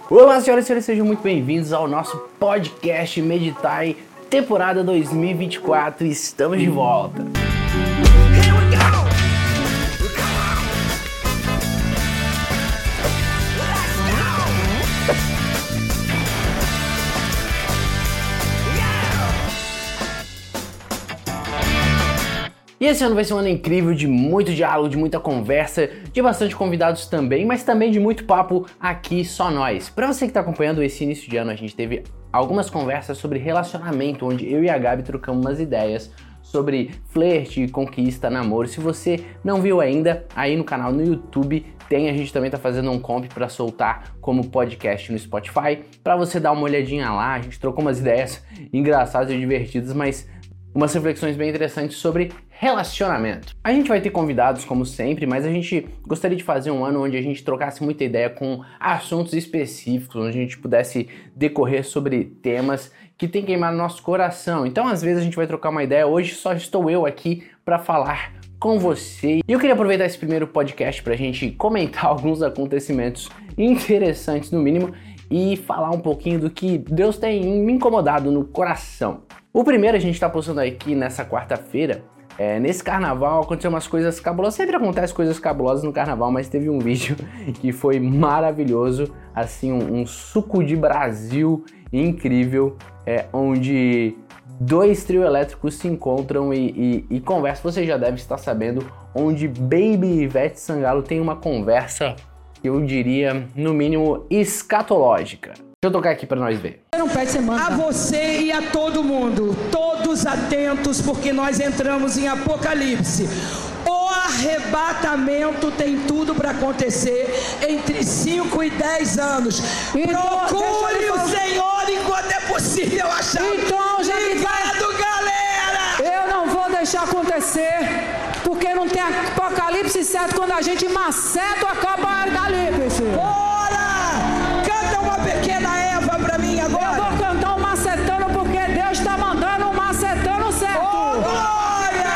Olá, senhoras e senhores, sejam muito bem-vindos ao nosso podcast Meditai, temporada 2024. Estamos de volta. E esse ano vai ser um ano incrível, de muito diálogo, de muita conversa, de bastante convidados também, mas também de muito papo aqui, só nós. Pra você que tá acompanhando esse início de ano, a gente teve algumas conversas sobre relacionamento, onde eu e a Gabi trocamos umas ideias sobre flerte, conquista, namoro. Se você não viu ainda, aí no canal no YouTube tem, a gente também tá fazendo um comp pra soltar como podcast no Spotify, pra você dar uma olhadinha lá. A gente trocou umas ideias engraçadas e divertidas, mas umas reflexões bem interessantes sobre relacionamento. A gente vai ter convidados como sempre, mas a gente gostaria de fazer um ano onde a gente trocasse muita ideia com assuntos específicos, onde a gente pudesse decorrer sobre temas que tem queimado nosso coração. Então, às vezes a gente vai trocar uma ideia. Hoje só estou eu aqui para falar com você. E eu queria aproveitar esse primeiro podcast para a gente comentar alguns acontecimentos interessantes, no mínimo, e falar um pouquinho do que Deus tem me incomodado no coração. O primeiro a gente está postando aqui nessa quarta-feira. Nesse carnaval aconteceu umas coisas cabulosas. Sempre acontece coisas cabulosas no carnaval, mas teve um vídeo que foi maravilhoso, assim, um suco de Brasil incrível, onde dois trio elétricos se encontram e conversam. Você já deve estar sabendo, onde Baby e Ivete Sangalo tem uma conversa, eu diria, no mínimo, escatológica. Deixa eu tocar aqui pra nós ver. A você e a todo mundo, todos atentos, porque nós entramos em Apocalipse. O arrebatamento tem tudo para acontecer entre 5 e 10 anos. Procure o Senhor enquanto é possível achar. Então, já ligado, galera! Eu não vou deixar acontecer, porque não tem Apocalipse certo quando a gente maceta o Apocalipse. Bora! Canta uma pequena Eva pra mim agora. Eu vou cantar um macetano porque Deus está mandando um macetano certo. Oh, glória!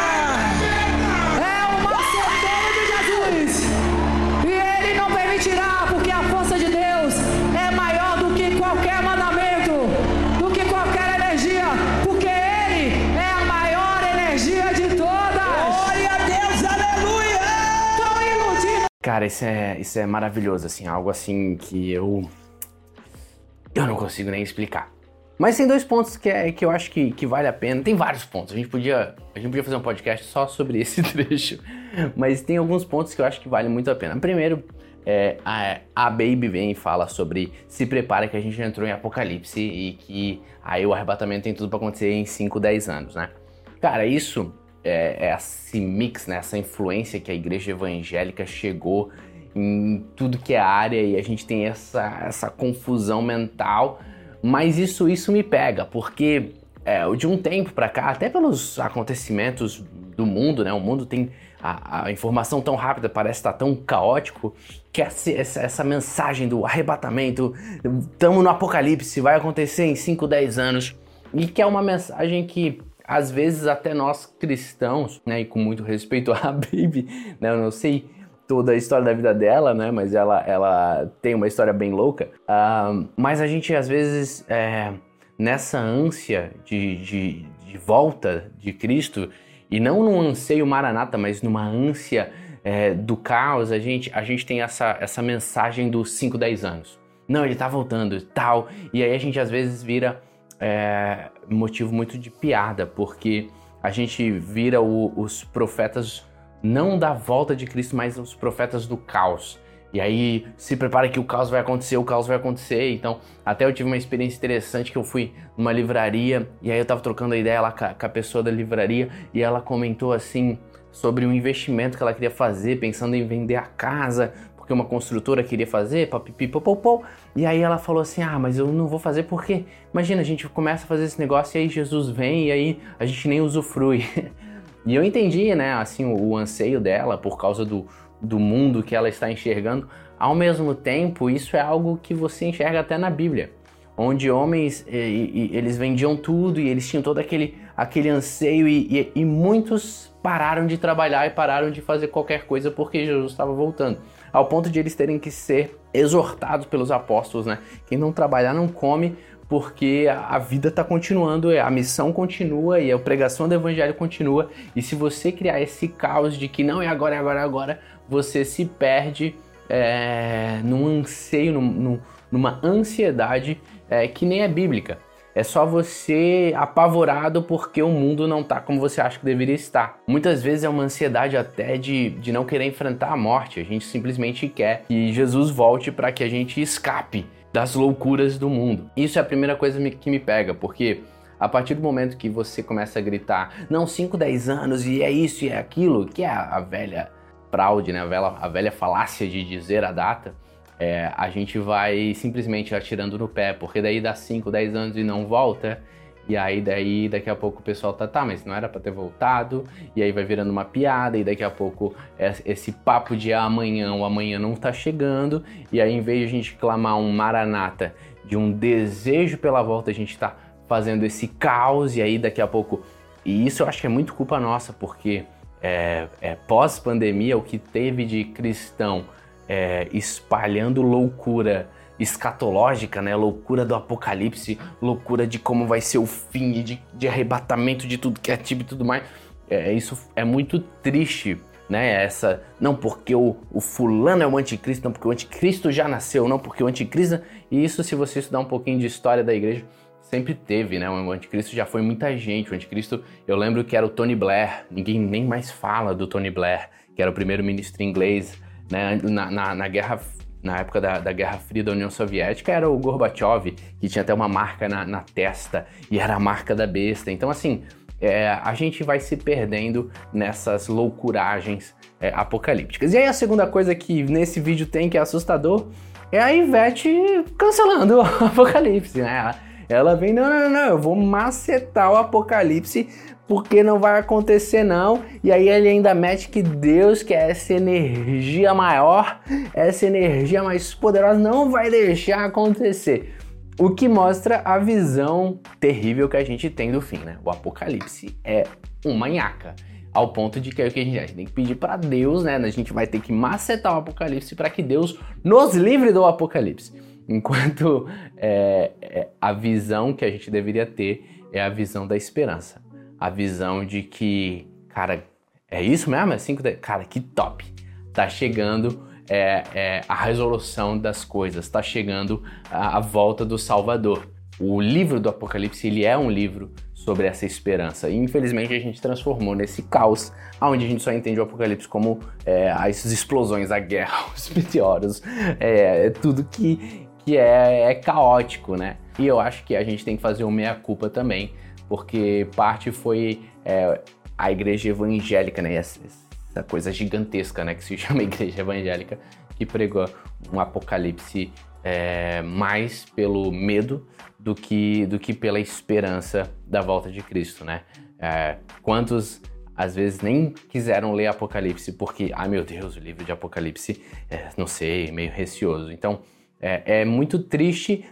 É o macetano de Jesus. E Ele não permitirá, porque a força de Deus é maior do que qualquer mandamento, do que qualquer energia, porque Ele é a maior energia de todas. Glória a Deus, aleluia! Estão iludidos. Cara, isso é maravilhoso, assim, algo assim que eu não consigo nem explicar. Mas tem dois pontos que eu acho que vale a pena. Tem vários pontos. A gente podia fazer um podcast só sobre esse trecho. Mas tem alguns pontos que eu acho que vale muito a pena. Primeiro, a Baby vem e fala sobre se prepara que a gente entrou em Apocalipse e que aí o arrebatamento tem tudo pra acontecer em 5, 10 anos, né? Cara, isso é esse mix, né? Essa influência que a igreja evangélica chegou em tudo que é área, e a gente tem essa confusão mental, mas isso me pega, porque de um tempo pra cá, até pelos acontecimentos do mundo, né, o mundo tem a informação tão rápida, parece estar tão caótico, que essa mensagem do arrebatamento, estamos no apocalipse, vai acontecer em 5, 10 anos, e que é uma mensagem que às vezes até nós cristãos, né, e com muito respeito à Baby, né, eu não sei toda a história da vida dela, né? Mas ela tem uma história bem louca. Mas a gente, às vezes, nessa ânsia de volta de Cristo, e não num anseio maranata, mas numa ânsia do caos, a gente tem essa mensagem dos 5, 10 anos. Não, ele tá voltando e tal. E aí a gente, às vezes, vira motivo muito de piada, porque a gente vira os profetas não da volta de Cristo, mas os profetas do caos. E aí, se prepara que o caos vai acontecer. Então, até eu tive uma experiência interessante que eu fui numa livraria, e aí eu tava trocando a ideia lá com a pessoa da livraria, e ela comentou assim, sobre um investimento que ela queria fazer, pensando em vender a casa, porque uma construtora queria fazer, papipipopopô. E aí ela falou assim, mas eu não vou fazer porque, imagina, a gente começa a fazer esse negócio, e aí Jesus vem, e aí a gente nem usufrui. E eu entendi, né, assim, o anseio dela por causa do mundo que ela está enxergando. Ao mesmo tempo, isso é algo que você enxerga até na Bíblia, onde homens, eles vendiam tudo e eles tinham todo aquele anseio e muitos pararam de trabalhar e pararam de fazer qualquer coisa porque Jesus estava voltando. Ao ponto de eles terem que ser exortados pelos apóstolos, né? Quem não trabalhar não come, porque a vida está continuando, a missão continua e a pregação do evangelho continua. E se você criar esse caos de que não é agora, é agora, é agora, você se perde num anseio, numa ansiedade que nem é bíblica. É só você apavorado porque o mundo não está como você acha que deveria estar. Muitas vezes é uma ansiedade até de não querer enfrentar a morte. A gente simplesmente quer que Jesus volte para que a gente escape das loucuras do mundo. Isso é a primeira coisa que me pega, porque a partir do momento que você começa a gritar, não, 5, 10 anos e é isso e é aquilo, que é a velha fraude, né? A velha falácia de dizer a data, a gente vai simplesmente atirando no pé, porque daí dá 5, 10 anos e não volta, e aí daqui a pouco o pessoal tá, mas não era pra ter voltado, e aí vai virando uma piada, e daqui a pouco esse papo de amanhã, o amanhã não tá chegando, e aí em vez de a gente clamar um maranata, de um desejo pela volta, a gente tá fazendo esse caos, e aí daqui a pouco, e isso eu acho que é muito culpa nossa, porque pós-pandemia, o que teve de cristão espalhando loucura escatológica, né? Loucura do apocalipse, loucura de como vai ser o fim, de arrebatamento de tudo que é tipo e tudo mais. Isso é muito triste, né? Não porque o fulano é o anticristo, não porque o anticristo já nasceu, não porque o anticristo... E isso, se você estudar um pouquinho de história da igreja, sempre teve, né? O anticristo já foi muita gente. O anticristo, eu lembro que era o Tony Blair. Ninguém nem mais fala do Tony Blair, que era o primeiro-ministro inglês, né? Na época da Guerra Fria da União Soviética, era o Gorbachev, que tinha até uma marca na testa, e era a marca da besta. Então, assim, a gente vai se perdendo nessas loucuragens apocalípticas. E aí a segunda coisa que nesse vídeo tem, que é assustador, é a Ivete cancelando o apocalipse, né? Ela vem, não, eu vou macetar o apocalipse porque não vai acontecer não. E aí ele ainda mete que Deus, que é essa energia maior, essa energia mais poderosa, não vai deixar acontecer. O que mostra a visão terrível que a gente tem do fim, né? O apocalipse é uma nhaca. Ao ponto de que a gente tem que pedir para Deus, né? A gente vai ter que macetar o apocalipse para que Deus nos livre do apocalipse. Enquanto a visão que a gente deveria ter é a visão da esperança. A visão de que, cara, é isso mesmo? É 5, cara, que top! Tá chegando a resolução das coisas, tá chegando a volta do Salvador. O livro do Apocalipse, ele é um livro sobre essa esperança. E infelizmente a gente transformou nesse caos, onde a gente só entende o Apocalipse como as explosões, a guerra, os meteoros, tudo que é caótico, né? E eu acho que a gente tem que fazer um meia-culpa também, porque parte foi a igreja evangélica, né? Essa coisa gigantesca, né? Que se chama igreja evangélica, que pregou um apocalipse mais pelo medo do que pela esperança da volta de Cristo, né? Quantos às vezes nem quiseram ler Apocalipse porque, ai meu Deus, o livro de Apocalipse, não sei, meio receoso. Então, é muito triste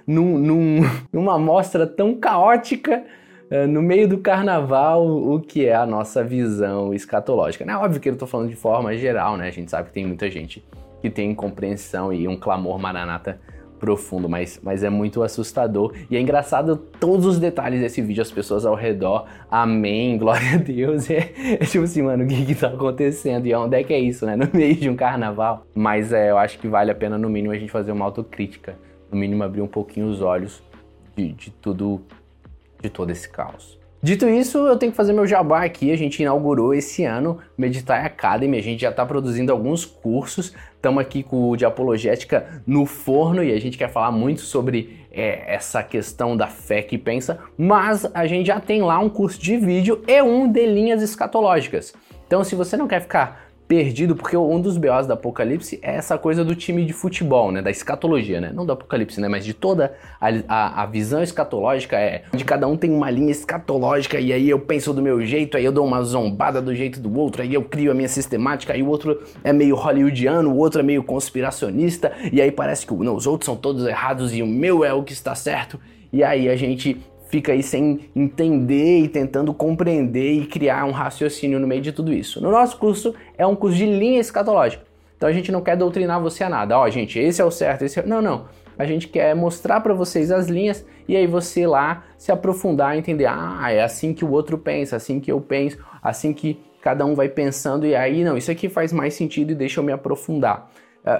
numa mostra tão caótica, no meio do carnaval, o que é a nossa visão escatológica. Não é óbvio que eu tô falando de forma geral, né? A gente sabe que tem muita gente que tem compreensão e um clamor maranata profundo, mas é muito assustador. E é engraçado todos os detalhes desse vídeo, as pessoas ao redor, amém, glória a Deus. É tipo assim, mano, o que tá acontecendo? E onde é que é isso, né? No meio de um carnaval. Mas eu acho que vale a pena, no mínimo, a gente fazer uma autocrítica. No mínimo, abrir um pouquinho os olhos de todo esse caos. Dito isso, eu tenho que fazer meu jabá aqui. A gente inaugurou esse ano o Meditai Academy, a gente já está produzindo alguns cursos, estamos aqui com o de apologética no forno e a gente quer falar muito sobre essa questão da fé que pensa, mas a gente já tem lá um curso de vídeo e um de linhas escatológicas. Então, se você não quer ficar perdido, porque um dos BOs do Apocalipse é essa coisa do time de futebol, né, da escatologia, né, não do Apocalipse, né, mas de toda a visão escatológica, onde cada um tem uma linha escatológica e aí eu penso do meu jeito, aí eu dou uma zombada do jeito do outro, aí eu crio a minha sistemática, aí o outro é meio hollywoodiano, o outro é meio conspiracionista, e aí parece que os outros são todos errados e o meu é o que está certo, e aí a gente fica aí sem entender e tentando compreender e criar um raciocínio no meio de tudo isso. No nosso curso é um curso de linha escatológica. Então a gente não quer doutrinar você a nada. Ó, gente, esse é o certo, esse é... Não. A gente quer mostrar para vocês as linhas e aí você lá se aprofundar, entender, é assim que o outro pensa, assim que eu penso, assim que cada um vai pensando e aí, não, isso aqui faz mais sentido e deixa eu me aprofundar.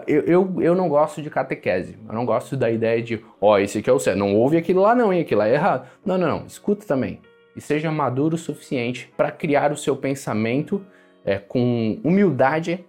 Eu não gosto de catequese, eu não gosto da ideia de, esse aqui é o certo, não ouve aquilo lá não, hein, aquilo lá é errado. Não, escuta também e seja maduro o suficiente para criar o seu pensamento com humildade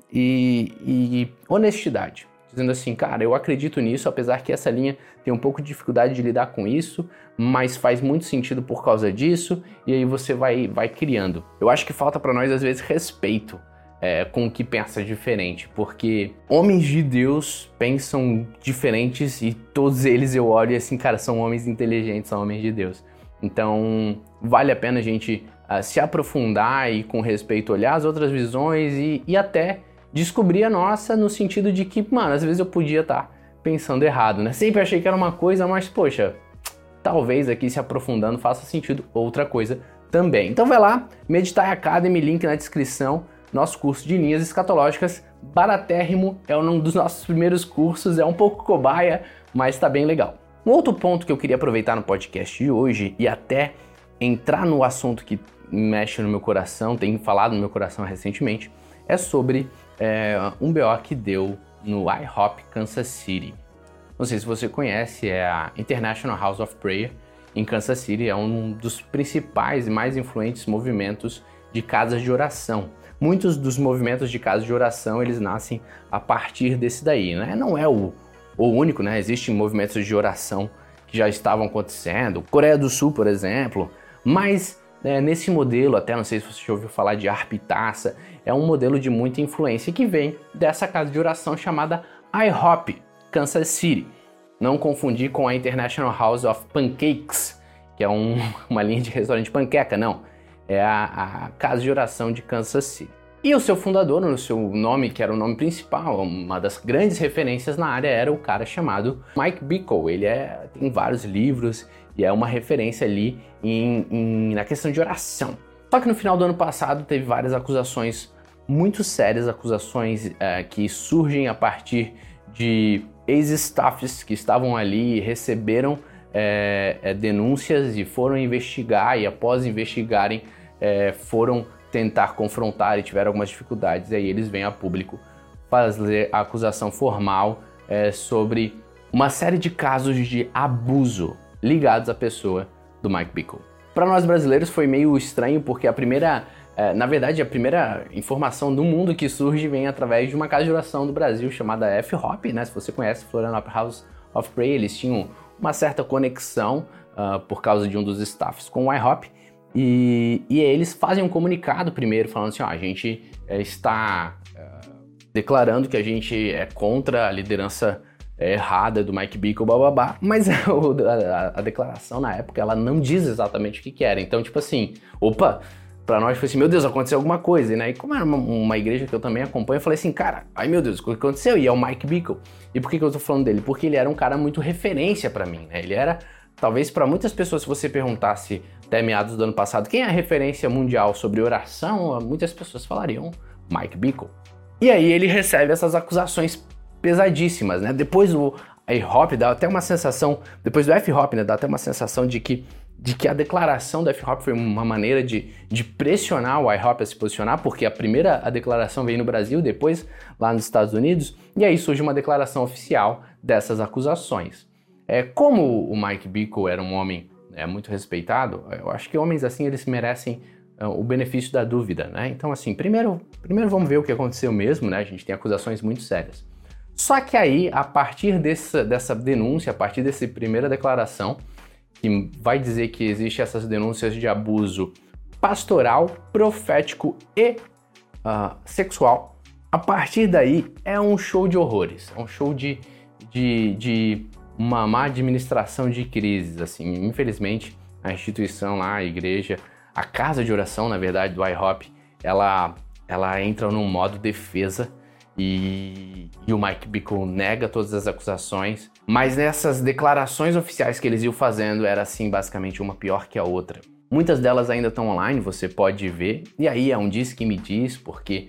e honestidade. Dizendo assim, cara, eu acredito nisso, apesar que essa linha tem um pouco de dificuldade de lidar com isso, mas faz muito sentido por causa disso, e aí você vai criando. Eu acho que falta para nós, às vezes, respeito com o que pensa diferente, porque homens de Deus pensam diferentes e todos eles eu olho e assim, cara, são homens inteligentes, são homens de Deus. Então, vale a pena a gente se aprofundar e com respeito olhar as outras visões e até descobrir a nossa no sentido de que, mano, às vezes eu podia estar pensando errado, né? Sempre achei que era uma coisa, mas, poxa, talvez aqui se aprofundando faça sentido outra coisa também. Então vai lá, Meditai Academy, link na descrição, nosso curso de linhas escatológicas, baratérrimo, é um dos nossos primeiros cursos, é um pouco cobaia, mas tá bem legal. Um outro ponto que eu queria aproveitar no podcast de hoje e até entrar no assunto que mexe no meu coração, tem falado no meu coração recentemente, é sobre um BO que deu no IHOP Kansas City. Não sei se você conhece, é a International House of Prayer em Kansas City, é um dos principais e mais influentes movimentos de casas de oração. Muitos dos movimentos de casas de oração, eles nascem a partir desse daí, né? Não é o único, né? Existem movimentos de oração que já estavam acontecendo, Coreia do Sul, por exemplo, mas nesse modelo, até não sei se você já ouviu falar de harpa e taça, é um modelo de muita influência que vem dessa casa de oração chamada IHOP, Kansas City. Não confundir com a International House of Pancakes, que é uma linha de restaurante de panqueca, não. É a casa de oração de Kansas City. E o seu fundador, no seu nome, que era o nome principal, uma das grandes referências na área, era o cara chamado Mike Bickle. Ele tem vários livros e é uma referência ali na questão de oração. Só que no final do ano passado teve várias acusações muito sérias, acusações que surgem a partir de ex-staffs que estavam ali e receberam denúncias e foram investigar e após investigarem foram tentar confrontar e tiveram algumas dificuldades, e aí eles vêm a público fazer a acusação formal sobre uma série de casos de abuso ligados à pessoa do Mike Bickle. Para nós brasileiros foi meio estranho porque na verdade a primeira informação do mundo que surge vem através de uma casa de oração do Brasil chamada IHOP, né? Se você conhece, Florianópolis House of Prayer, eles tinham uma certa conexão por causa de um dos staffs com o IHOP. E eles fazem um comunicado primeiro, falando assim, a gente está declarando que a gente é contra a liderança errada do Mike Bickle, bababá, mas a declaração na época, ela não diz exatamente o que era. Então, tipo assim, pra nós foi assim, meu Deus, aconteceu alguma coisa, né? E como era uma igreja que eu também acompanho, eu falei assim, cara, ai meu Deus, o que aconteceu? E é o Mike Bickle. E por que eu tô falando dele? Porque ele era um cara muito referência pra mim, né? Ele era, talvez para muitas pessoas, se você perguntasse até meados do ano passado, quem é a referência mundial sobre oração, muitas pessoas falariam Mike Bickle. E aí ele recebe essas acusações pesadíssimas, né? Depois do IHOP dá até uma sensação, depois do FHOP, né, dá até uma sensação de que a declaração do FHOP foi uma maneira de pressionar o IHOP a se posicionar, porque a declaração veio no Brasil, depois lá nos Estados Unidos, e aí surge uma declaração oficial dessas acusações. Como o Mike Bickle era um homem muito respeitado, eu acho que homens assim, eles merecem o benefício da dúvida, né? Então assim, primeiro vamos ver o que aconteceu mesmo, né? A gente tem acusações muito sérias. Só que aí, a partir dessa denúncia, a partir dessa primeira declaração, que vai dizer que existe essas denúncias de abuso pastoral, profético e sexual, a partir daí é um show de horrores, é um show de uma má administração de crises, assim. Infelizmente, a instituição lá, a igreja, a casa de oração, na verdade, do IHOP, ela entra num modo defesa e o Mike Bickle nega todas as acusações, mas nessas declarações oficiais que eles iam fazendo, era assim, basicamente uma pior que a outra. Muitas delas ainda estão online, você pode ver, e aí é um diz que me diz, porque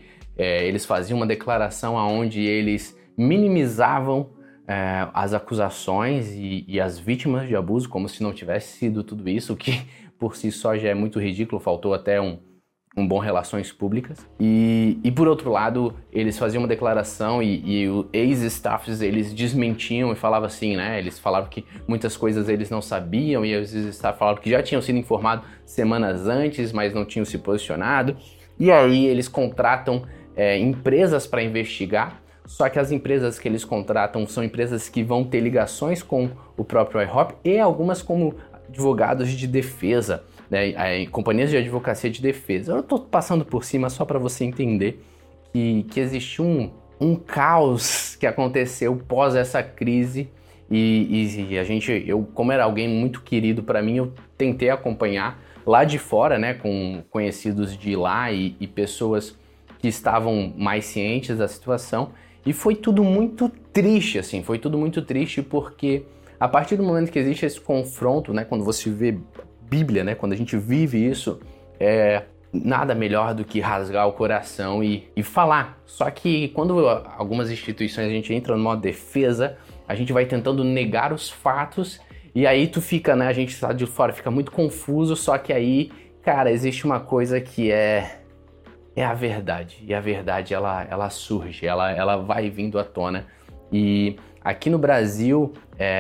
eles faziam uma declaração onde eles minimizavam as acusações e as vítimas de abuso, como se não tivesse sido tudo isso, que por si só já é muito ridículo, faltou até um bom relações públicas. E por outro lado, eles faziam uma declaração e os ex-staffs, eles desmentiam e falavam assim, né? Eles falavam que muitas coisas eles não sabiam e os ex-staffs falavam que já tinham sido informados semanas antes, mas não tinham se posicionado. E aí eles contratam empresas para investigar, só que as empresas que eles contratam são empresas que vão ter ligações com o próprio IHOP e algumas como advogados de defesa, né, companhias de advocacia de defesa. Eu estou passando por cima só para você entender que existe um caos que aconteceu pós essa crise e eu, como era alguém muito querido para mim, eu tentei acompanhar lá de fora, né, com conhecidos de lá e pessoas que estavam mais cientes da situação. E foi tudo muito triste, assim, foi tudo muito triste porque a partir do momento que existe esse confronto, né, quando você vê Bíblia, né, quando a gente vive isso, nada melhor do que rasgar o coração e falar. Só que quando algumas instituições a gente entra no modo defesa, a gente vai tentando negar os fatos e aí tu fica, né, a gente está de fora, fica muito confuso, só que aí, cara, existe uma coisa que é a verdade, e a verdade ela surge, ela vai vindo à tona. E aqui no Brasil,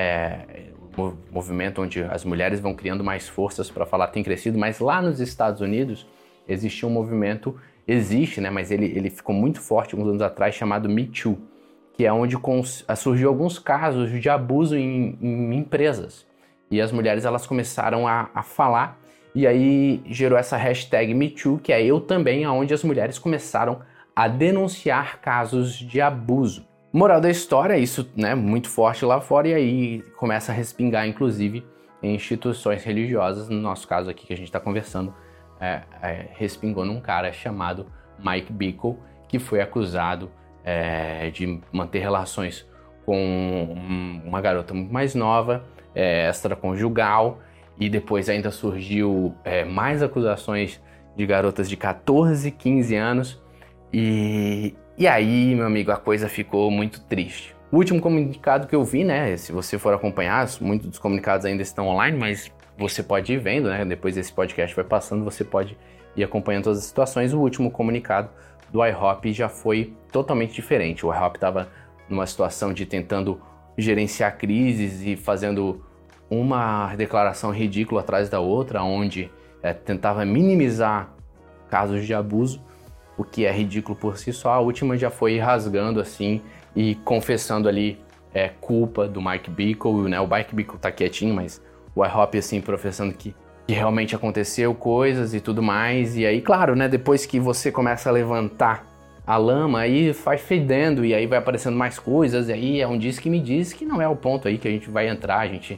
o movimento onde as mulheres vão criando mais forças para falar tem crescido, mas lá nos Estados Unidos existe um movimento, né, mas ele ficou muito forte alguns anos atrás, chamado Me Too, que é onde surgiu alguns casos de abuso em empresas. E as mulheres elas começaram a falar. E aí gerou essa hashtag MeToo, que é eu também, onde as mulheres começaram a denunciar casos de abuso. Moral da história, isso, né, muito forte lá fora, e aí começa a respingar, inclusive, em instituições religiosas. No nosso caso aqui que a gente está conversando, respingou num cara chamado Mike Bickle, que foi acusado de manter relações com uma garota muito mais nova, extraconjugal. E depois ainda surgiu mais acusações de garotas de 14, 15 anos. E aí, meu amigo, a coisa ficou muito triste. O último comunicado que eu vi, né? Se você for acompanhar, muitos dos comunicados ainda estão online, mas você pode ir vendo, né? Depois desse podcast vai passando, você pode ir acompanhando todas as situações. O último comunicado do IHOP já foi totalmente diferente. O IHOP estava numa situação de tentando gerenciar crises e fazendo uma declaração ridícula atrás da outra, onde tentava minimizar casos de abuso, o que é ridículo por si só. A última já foi rasgando assim e confessando ali culpa do Mike Bickle, né? O Mike Bickle tá quietinho, mas o IHOP assim professando que realmente aconteceu coisas e tudo mais. E aí, claro, né? Depois que você começa a levantar a lama, aí vai fedendo e aí vai aparecendo mais coisas. E aí é um diz que me diz que não é o ponto aí que a gente vai entrar, a gente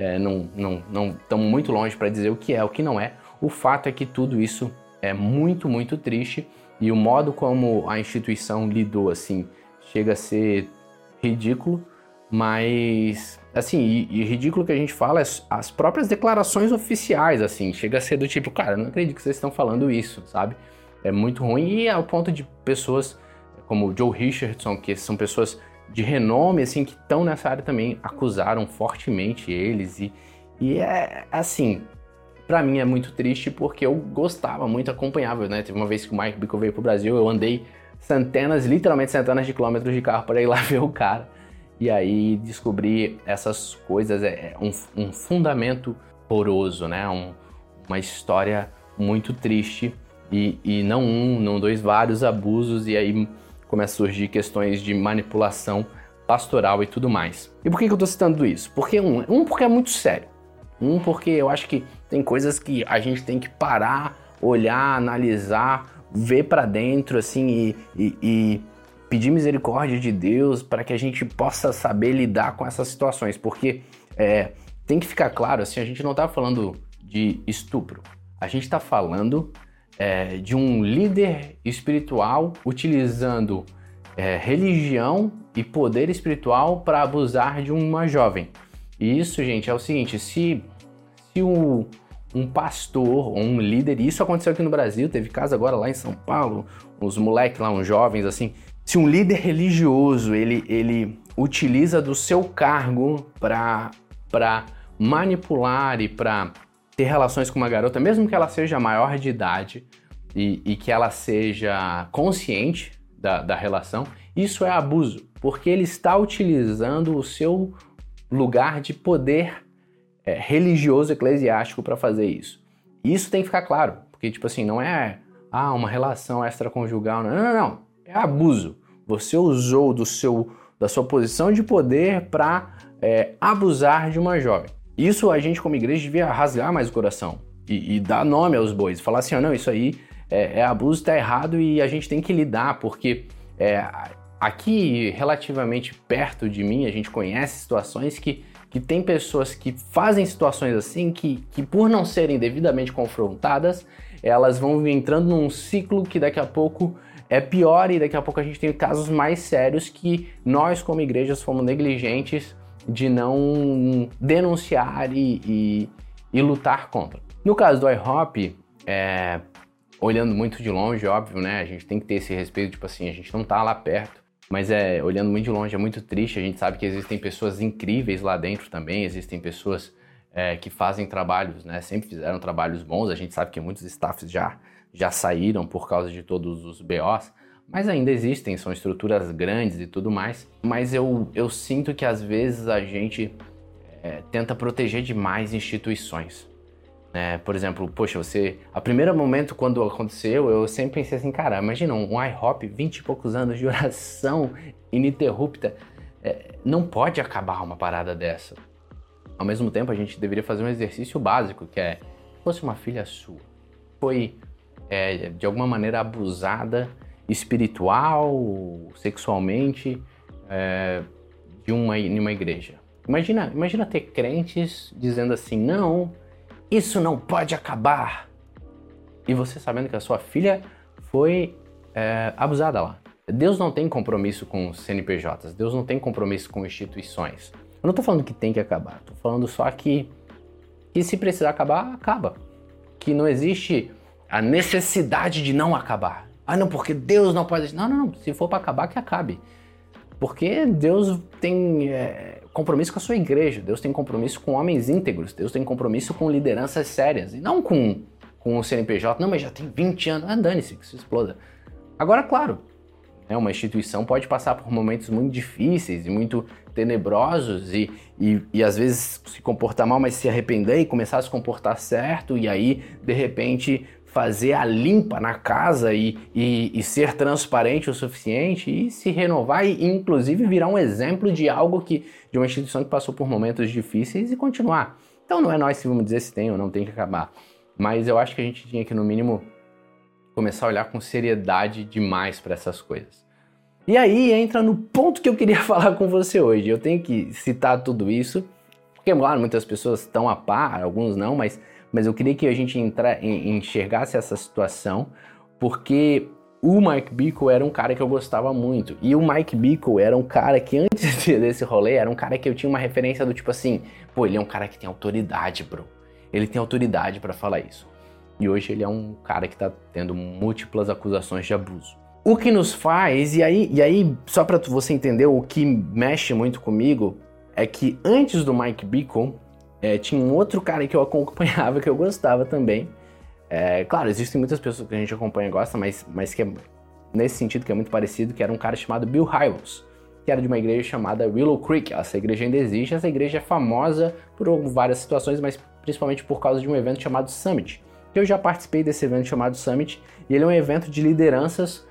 não estamos muito longe para dizer o que é, o que não é. O fato é que tudo isso é muito, muito triste e o modo como a instituição lidou, assim, chega a ser ridículo, mas, assim, e ridículo que a gente fala é as próprias declarações oficiais, assim, chega a ser do tipo, cara, eu não acredito que vocês estão falando isso, sabe? É muito ruim e ao ponto de pessoas como Joe Richardson, que são pessoas de renome, assim, que estão nessa área também, acusaram fortemente eles e é, assim, pra mim é muito triste porque eu gostava muito, acompanhava, né? Teve uma vez que o Mike Bickle veio pro Brasil, eu andei literalmente centenas de quilômetros de carro para ir lá ver o cara e aí descobri essas coisas, um fundamento horroroso, né? Uma história muito triste e não não dois, vários abusos e aí começa a surgir questões de manipulação pastoral e tudo mais. E por que eu tô citando isso? Porque porque é muito sério. Porque eu acho que tem coisas que a gente tem que parar, olhar, analisar, ver pra dentro, assim, e pedir misericórdia de Deus para que a gente possa saber lidar com essas situações. Porque tem que ficar claro, assim, a gente não tá falando de estupro. A gente tá falando de um líder espiritual utilizando religião e poder espiritual para abusar de uma jovem. E isso, gente, é o seguinte, se um pastor ou um líder, e isso aconteceu aqui no Brasil, teve caso agora lá em São Paulo, uns moleques lá, uns jovens assim, se um líder religioso, ele utiliza do seu cargo para manipular e para ter relações com uma garota, mesmo que ela seja maior de idade e que ela seja consciente da relação, isso é abuso, porque ele está utilizando o seu lugar de poder religioso, eclesiástico para fazer isso. E isso tem que ficar claro, porque tipo assim, não é uma relação extraconjugal, não, é abuso. Você usou da sua posição de poder para abusar de uma jovem. Isso a gente como igreja devia rasgar mais o coração e dar nome aos bois, falar assim, não, isso aí é abuso, tá errado e a gente tem que lidar, porque aqui relativamente perto de mim a gente conhece situações que tem pessoas que fazem situações assim que por não serem devidamente confrontadas, elas vão entrando num ciclo que daqui a pouco é pior e daqui a pouco a gente tem casos mais sérios que nós como igrejas fomos negligentes de não denunciar e lutar contra. No caso do IHOP, olhando muito de longe, óbvio, né? A gente tem que ter esse respeito, tipo assim, a gente não tá lá perto, mas olhando muito de longe é muito triste. A gente sabe que existem pessoas incríveis lá dentro também, existem pessoas que fazem trabalhos, né? Sempre fizeram trabalhos bons, a gente sabe que muitos staffs já saíram por causa de todos os BOs, mas ainda existem, são estruturas grandes e tudo mais. Mas eu sinto que às vezes a gente tenta proteger demais instituições. Por exemplo, poxa, a primeiro momento quando aconteceu, eu sempre pensei assim, cara, imagina um IHOP, 20 e poucos anos de oração ininterrupta, não pode acabar uma parada dessa. Ao mesmo tempo, a gente deveria fazer um exercício básico, que se fosse uma filha sua, foi de alguma maneira abusada espiritual, sexualmente, em uma igreja. Imagina ter crentes dizendo assim, não, isso não pode acabar. E você sabendo que a sua filha foi abusada lá. Deus não tem compromisso com CNPJs, Deus não tem compromisso com instituições. Eu não tô falando que tem que acabar, tô falando só que se precisar acabar, acaba. Que não existe a necessidade de não acabar. Não, porque Deus não pode... Não, se for para acabar, que acabe. Porque Deus tem compromisso com a sua igreja, Deus tem compromisso com homens íntegros, Deus tem compromisso com lideranças sérias, e não com o CNPJ, não, mas já tem 20 anos, dane-se, que isso exploda. Agora, claro, uma instituição pode passar por momentos muito difíceis e muito tenebrosos e às vezes se comportar mal, mas se arrepender e começar a se comportar certo, e aí, de repente, fazer a limpa na casa e ser transparente o suficiente e se renovar e inclusive virar um exemplo de algo de uma instituição que passou por momentos difíceis e continuar. Então não é nós que vamos dizer se tem ou não tem que acabar, mas eu acho que a gente tinha que no mínimo começar a olhar com seriedade demais para essas coisas. E aí entra no ponto que eu queria falar com você hoje. Eu tenho que citar tudo isso, porque claro, muitas pessoas estão a par, alguns não, mas eu queria que a gente enxergasse essa situação, porque o Mike Bickle era um cara que eu gostava muito. E o Mike Bickle era um cara que antes desse rolê, era um cara que eu tinha uma referência do tipo assim, ele é um cara que tem autoridade, bro. Ele tem autoridade pra falar isso. E hoje ele é um cara que tá tendo múltiplas acusações de abuso. O que nos faz, e aí só pra você entender o que mexe muito comigo, é que antes do Mike Bickle, tinha um outro cara que eu acompanhava, que eu gostava também. Claro, existem muitas pessoas que a gente acompanha e gosta, mas que é nesse sentido que é muito parecido, que era um cara chamado Bill Hybels, que era de uma igreja chamada Willow Creek. Essa igreja ainda existe, essa igreja é famosa por várias situações, mas principalmente por causa de um evento chamado Summit. Eu já participei desse evento chamado Summit, e ele é um evento de lideranças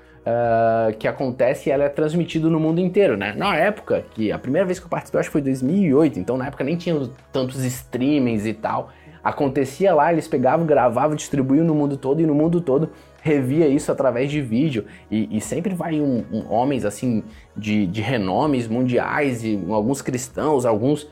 que acontece e ela é transmitido no mundo inteiro, né? Na época, que a primeira vez que eu participei, acho que foi em 2008, então na época nem tinha tantos streamings e tal. Acontecia lá, eles pegavam, gravavam, distribuíam no mundo todo, e no mundo todo revia isso através de vídeo. E sempre vai homens assim de renomes mundiais, e alguns cristãos, alguns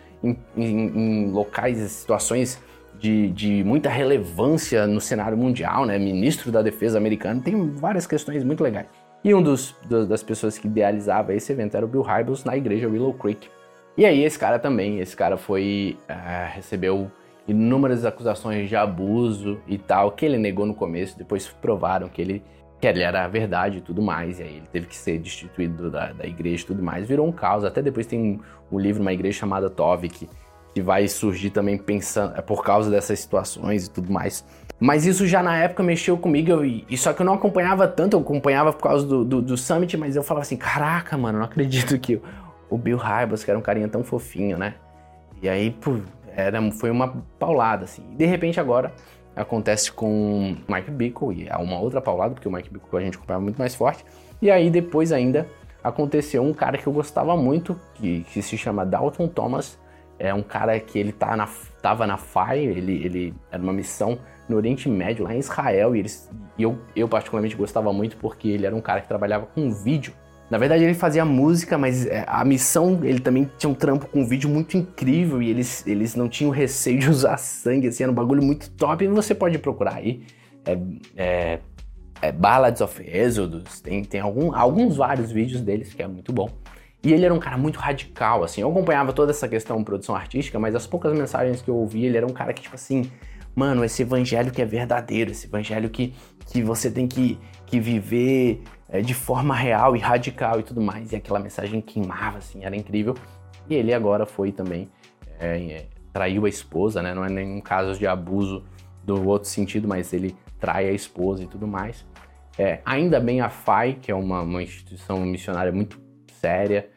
em locais e situações de muita relevância no cenário mundial, né? Ministro da Defesa americano, tem várias questões muito legais. E das pessoas que idealizava esse evento era o Bill Hybels na igreja Willow Creek. E aí esse cara foi, recebeu inúmeras acusações de abuso e tal, que ele negou no começo, depois provaram que ele era a verdade e tudo mais, e aí ele teve que ser destituído da igreja e tudo mais, virou um caos. Até depois tem um livro, uma igreja chamada Tove, que vai surgir também pensando, por causa dessas situações e tudo mais. Mas isso já na época mexeu comigo, e só que eu não acompanhava tanto, eu acompanhava por causa do Summit, mas eu falava assim, caraca, mano, não acredito que o Bill Hybels, que era um carinha tão fofinho, né? E aí, pô, foi uma paulada, assim. E de repente agora acontece com o Mike Bickle, e é uma outra paulada, porque o Mike Bickle a gente acompanhava muito mais forte. E aí depois ainda aconteceu um cara que eu gostava muito, que se chama Dalton Thomas. É um cara que ele tava na FAI, ele era uma missão no Oriente Médio, lá em Israel, e eu particularmente gostava muito porque ele era um cara que trabalhava com vídeo. Na verdade ele fazia música, mas a missão, ele também tinha um trampo com vídeo muito incrível, e eles não tinham receio de usar sangue, assim, era um bagulho muito top, e você pode procurar aí. Ballads of Exodus, tem alguns vários vídeos deles, que é muito bom. E ele era um cara muito radical, assim, eu acompanhava toda essa questão de produção artística, mas as poucas mensagens que eu ouvi, ele era um cara que, tipo assim, mano, esse evangelho que é verdadeiro, esse evangelho que você tem que viver de forma real e radical e tudo mais, e aquela mensagem queimava, assim, era incrível. E ele agora foi também, traiu a esposa, né, não é nenhum caso de abuso do outro sentido, mas ele trai a esposa e tudo mais. Ainda bem a FAI, que é uma instituição missionária muito séria,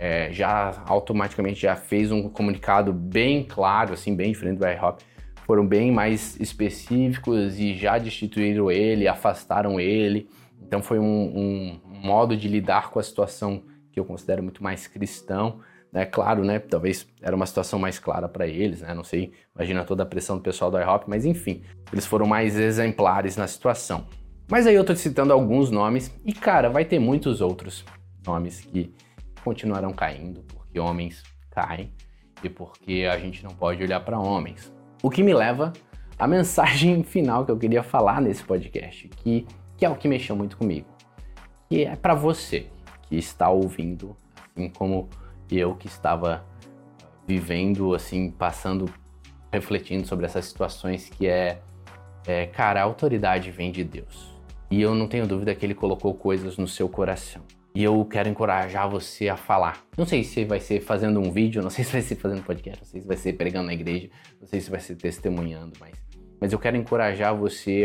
já automaticamente já fez um comunicado bem claro, assim, bem diferente do IHOP, foram bem mais específicos e já destituíram ele, afastaram ele. Então foi um modo de lidar com a situação que eu considero muito mais cristão, né? Claro, né? Talvez era uma situação mais clara para eles, né? Não sei, imagina toda a pressão do pessoal do IHOP, mas enfim, eles foram mais exemplares na situação. Mas aí eu tô citando alguns nomes e, cara, vai ter muitos outros nomes que continuarão caindo, porque homens caem e porque a gente não pode olhar para homens. O que me leva à mensagem final que eu queria falar nesse podcast, que é o que mexeu muito comigo, que é para você que está ouvindo, assim como eu que estava vivendo, assim, passando, refletindo sobre essas situações, que cara, a autoridade vem de Deus. E eu não tenho dúvida que Ele colocou coisas no seu coração. E eu quero encorajar você a falar. Não sei se vai ser fazendo um vídeo, não sei se vai ser fazendo podcast, não sei se vai ser pregando na igreja, não sei se vai ser testemunhando, mas eu quero encorajar você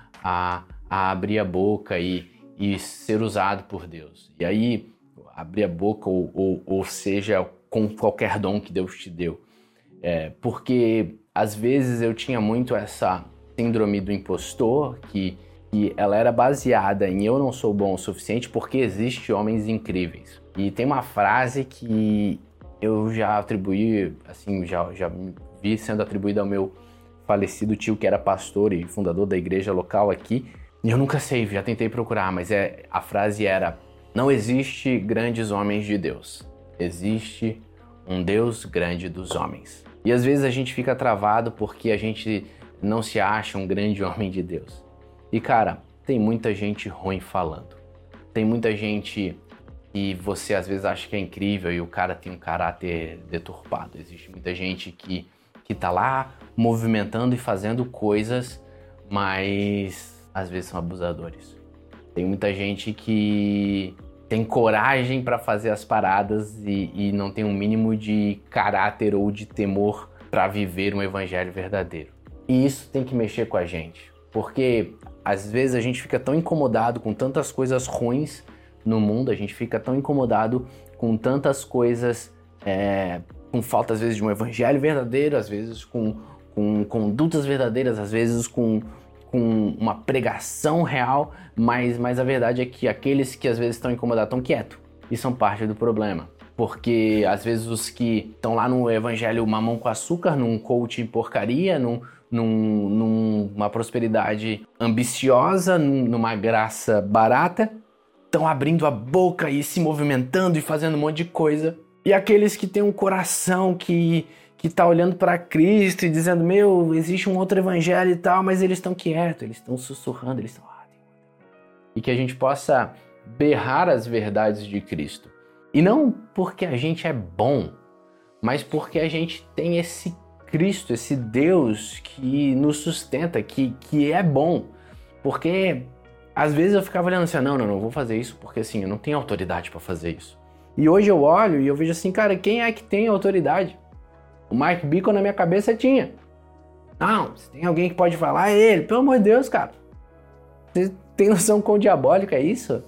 a abrir a boca e ser usado por Deus. E aí, abrir a boca ou seja, com qualquer dom que Deus te deu. Porque, às vezes, eu tinha muito essa síndrome do impostor, que ela era baseada em eu não sou bom o suficiente porque existem homens incríveis. E tem uma frase que eu já atribuí, assim, já vi sendo atribuída ao meu falecido tio, que era pastor e fundador da igreja local aqui. E eu nunca sei, já tentei procurar, mas a frase era: não existe grandes homens de Deus, existe um Deus grande dos homens. E às vezes a gente fica travado porque a gente não se acha um grande homem de Deus. E cara, tem muita gente ruim falando. Tem muita gente que você às vezes acha que é incrível e o cara tem um caráter deturpado. Existe muita gente que tá lá movimentando e fazendo coisas, mas às vezes são abusadores. Tem muita gente que tem coragem para fazer as paradas e não tem um mínimo de caráter ou de temor para viver um evangelho verdadeiro. E isso tem que mexer com a gente, porque às vezes a gente fica tão incomodado com tantas coisas ruins no mundo, a gente fica tão incomodado com tantas coisas, com falta às vezes de um evangelho verdadeiro, às vezes com condutas verdadeiras, às vezes com uma pregação real, mas a verdade é que aqueles que às vezes estão incomodados estão quietos e são parte do problema. Porque às vezes os que estão lá no evangelho mamão com açúcar, num coaching porcaria, numa prosperidade ambiciosa, numa graça barata, estão abrindo a boca e se movimentando e fazendo um monte de coisa. E aqueles que têm um coração que tá olhando para Cristo e dizendo: meu, existe um outro evangelho e tal, mas eles estão quietos, eles estão sussurrando, eles estão... E que a gente possa berrar as verdades de Cristo. E não porque a gente é bom, mas porque a gente tem esse Cristo, esse Deus que nos sustenta, que é bom. Porque às vezes eu ficava olhando assim, não vou fazer isso porque assim, eu não tenho autoridade para fazer isso. E hoje eu olho e eu vejo assim, cara, quem é que tem autoridade? O Mike Bickle na minha cabeça tinha. Não, se tem alguém que pode falar, é ele. Pelo amor de Deus, cara. Você tem noção quão diabólico é isso?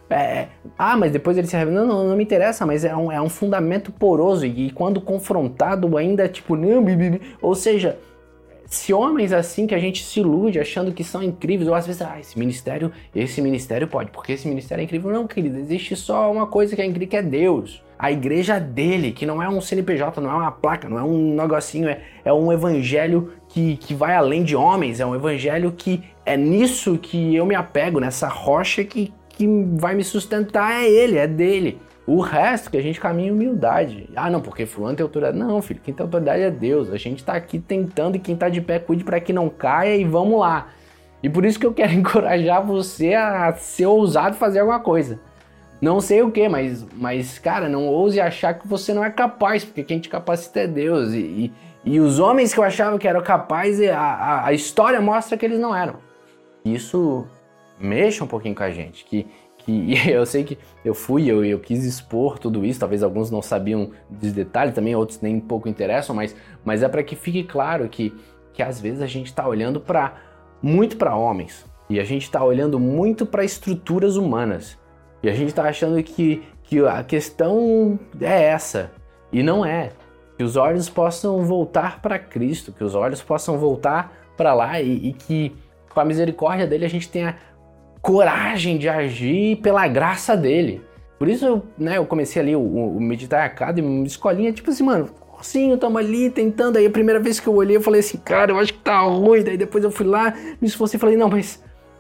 Mas depois ele se revela. Não me interessa, mas é um fundamento poroso. E quando confrontado ainda, tipo, não, ou seja, se homens assim que a gente se ilude achando que são incríveis, ou às vezes, esse ministério pode, porque esse ministério é incrível. Não, querido, existe só uma coisa que é incrível, que é Deus. A igreja dele, que não é um CNPJ, não é uma placa, não é um negocinho, é um evangelho que vai além de homens, é um evangelho que é nisso que eu me apego, nessa rocha que vai me sustentar, é ele, é dele. O resto que a gente caminha em humildade. Não, porque fulano tem autoridade. Não, filho, quem tem autoridade é Deus. A gente tá aqui tentando e quem tá de pé cuide para que não caia e vamos lá. E por isso que eu quero encorajar você a ser ousado e fazer alguma coisa. Não sei o que, mas cara, não ouse achar que você não é capaz, porque quem te capacita é Deus. E os homens que eu achava que eram capazes, a história mostra que eles não eram. Isso mexa um pouquinho com a gente, que eu sei que eu quis expor tudo isso, talvez alguns não sabiam dos detalhes também, outros nem pouco interessam, mas é para que fique claro que às vezes a gente está olhando muito para homens, e a gente está olhando muito para estruturas humanas, e a gente está achando que a questão é essa, e não é. Que os olhos possam voltar para Cristo, que os olhos possam voltar para lá e que com a misericórdia dele a gente tenha coragem de agir pela graça dele. Por isso, eu comecei ali o Meditar Academy, uma escolinha, tipo assim, mano, cursinho, tamo ali tentando. Aí a primeira vez que eu olhei, eu falei assim, cara, eu acho que tá ruim. Daí depois eu fui lá, me esforcei e falei, não, mas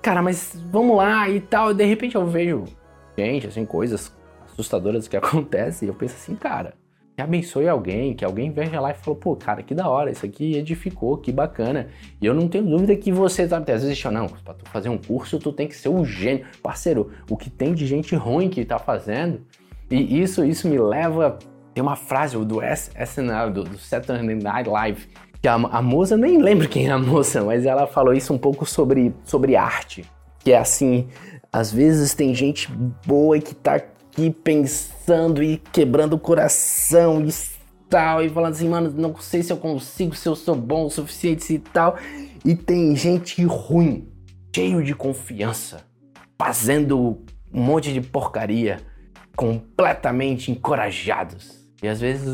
vamos lá e tal. E de repente eu vejo, gente, assim, coisas assustadoras que acontecem. E eu penso assim, cara, que abençoe alguém, que alguém veja lá e fala, pô, cara, que da hora, isso aqui edificou, que bacana. E eu não tenho dúvida que você, sabe, às vezes, não, pra tu fazer um curso, tu tem que ser um gênio. Parceiro, o que tem de gente ruim que tá fazendo, e isso me leva, tem uma frase do SNL, do Saturday Night Live, que a moça, nem lembro quem é a moça, mas ela falou isso um pouco sobre arte, que é assim, às vezes tem gente boa e que tá aqui pensando e quebrando o coração e tal, e falando assim, mano, não sei se eu consigo, se eu sou bom o suficiente e tal, e tem gente ruim, cheio de confiança, fazendo um monte de porcaria, completamente encorajados, e às vezes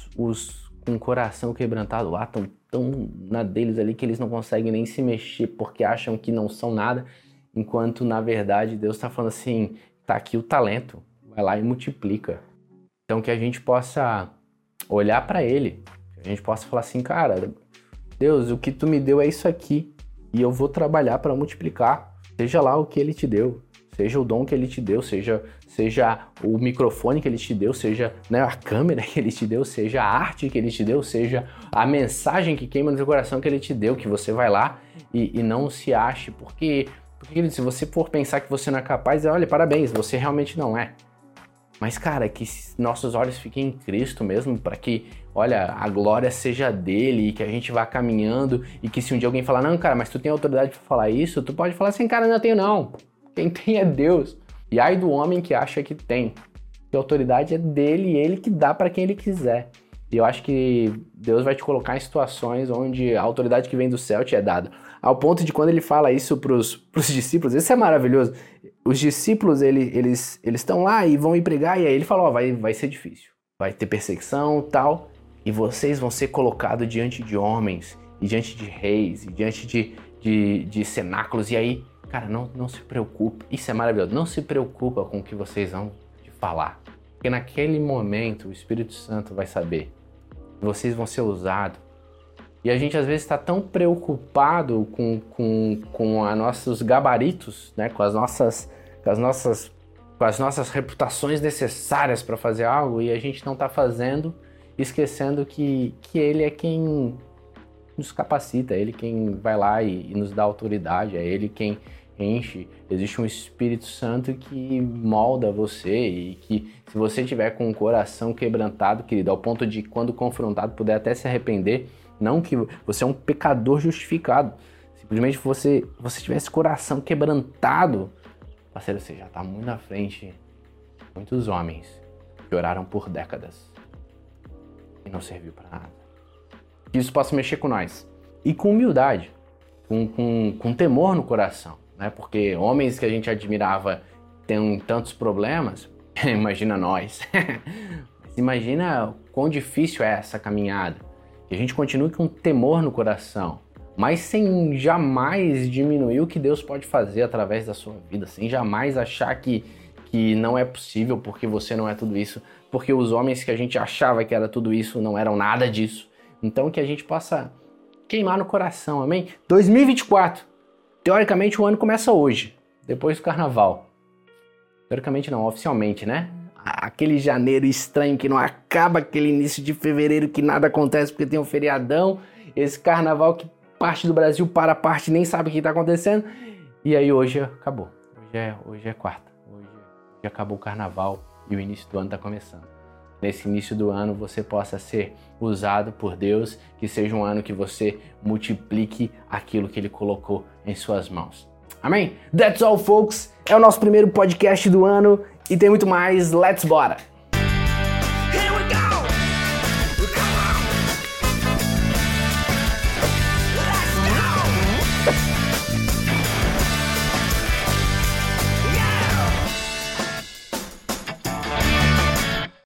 os com o coração quebrantado lá estão tão na deles ali que eles não conseguem nem se mexer porque acham que não são nada, enquanto na verdade Deus está falando assim, tá aqui o talento, vai lá e multiplica. Então que a gente possa olhar para ele, que a gente possa falar assim, cara, Deus, o que tu me deu é isso aqui e eu vou trabalhar para multiplicar, seja lá o que ele te deu, seja o dom que ele te deu, seja o microfone que ele te deu, seja a câmera que ele te deu, seja a arte que ele te deu, seja a mensagem que queima no teu coração que ele te deu, que você vai lá e não se ache, porque se você for pensar que você não é capaz, olha, parabéns, você realmente não é. Mas, cara, que nossos olhos fiquem em Cristo mesmo, para que, olha, a glória seja dele, e que a gente vá caminhando, e que se um dia alguém falar, não, cara, mas tu tem autoridade para falar isso, tu pode falar assim, cara, não tenho não. Quem tem é Deus. E ai do homem que acha que tem. Que a autoridade é dele e ele que dá para quem ele quiser. E eu acho que Deus vai te colocar em situações onde a autoridade que vem do céu te é dada. Ao ponto de quando ele fala isso pros discípulos, isso é maravilhoso. Os discípulos, eles estão lá e vão ir pregar, e aí ele fala, vai ser difícil. Vai ter perseguição e tal, e vocês vão ser colocados diante de homens, e diante de reis, e diante de cenáculos, e aí, cara, não se preocupe. Isso é maravilhoso. Não se preocupa com o que vocês vão falar. Porque naquele momento o Espírito Santo vai saber. Vocês vão ser usados. E a gente às vezes está tão preocupado com os nossos gabaritos, né? com as nossas reputações necessárias para fazer algo, e a gente não está fazendo, esquecendo que Ele é quem nos capacita, é Ele quem vai lá e nos dá autoridade, é Ele quem enche. Existe um Espírito Santo que molda você, e que se você tiver com o coração quebrantado, querido, ao ponto de quando confrontado poder até se arrepender, Não que você é um pecador justificado. Simplesmente você tivesse coração quebrantado, parceiro, você já está muito na frente de muitos homens que oraram por décadas e não serviu para nada. Que isso possa mexer com nós. E com humildade, com temor no coração, né? Porque homens que a gente admirava têm tantos problemas, imagina nós. Mas imagina quão difícil é essa caminhada. Que a gente continue com temor no coração, mas sem jamais diminuir o que Deus pode fazer através da sua vida, sem jamais achar que não é possível porque você não é tudo isso, porque os homens que a gente achava que era tudo isso não eram nada disso. Então que a gente possa queimar no coração, amém? 2024, teoricamente o ano começa hoje, depois do carnaval. Teoricamente não, oficialmente, né? Aquele janeiro estranho que não acaba, aquele início de fevereiro que nada acontece porque tem um feriadão, esse carnaval que parte do Brasil para a parte nem sabe o que está acontecendo, e aí hoje acabou, hoje é quarta, hoje acabou o carnaval e o início do ano está começando. Nesse início do ano você possa ser usado por Deus, que seja um ano que você multiplique aquilo que Ele colocou em suas mãos. Amém? That's all, folks. É o nosso primeiro podcast do ano e tem muito mais. Let's bora!